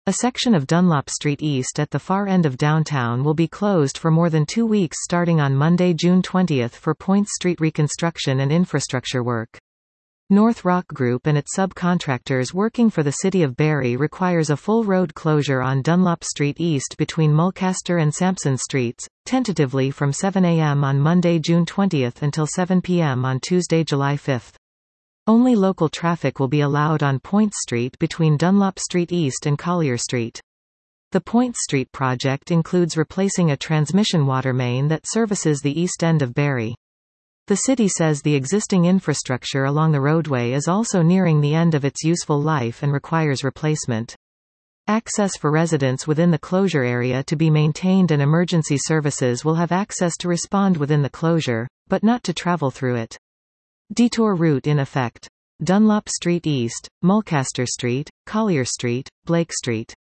A section of Dunlop Street East at the far end of downtown will be closed for more than 2 weeks starting on Monday, June 20 for Point Street reconstruction and infrastructure work. North Rock Group and its subcontractors working for the City of Barrie requires a full road closure on Dunlop Street East between Mulcaster and Sampson Streets, tentatively from 7 a.m. on Monday, June 20 until 7 p.m. on Tuesday, July 5. Only local traffic will be allowed on Point Street between Dunlop Street East and Collier Street. The Point Street project includes replacing a transmission water main that services the east end of Barrie. The city says the existing infrastructure along the roadway is also nearing the end of its useful life and requires replacement. Access for residents within the closure area to be maintained and emergency services will have access to respond within the closure, but not to travel through it. Detour route in effect. Dunlop Street East, Mulcaster Street, Collier Street, Blake Street.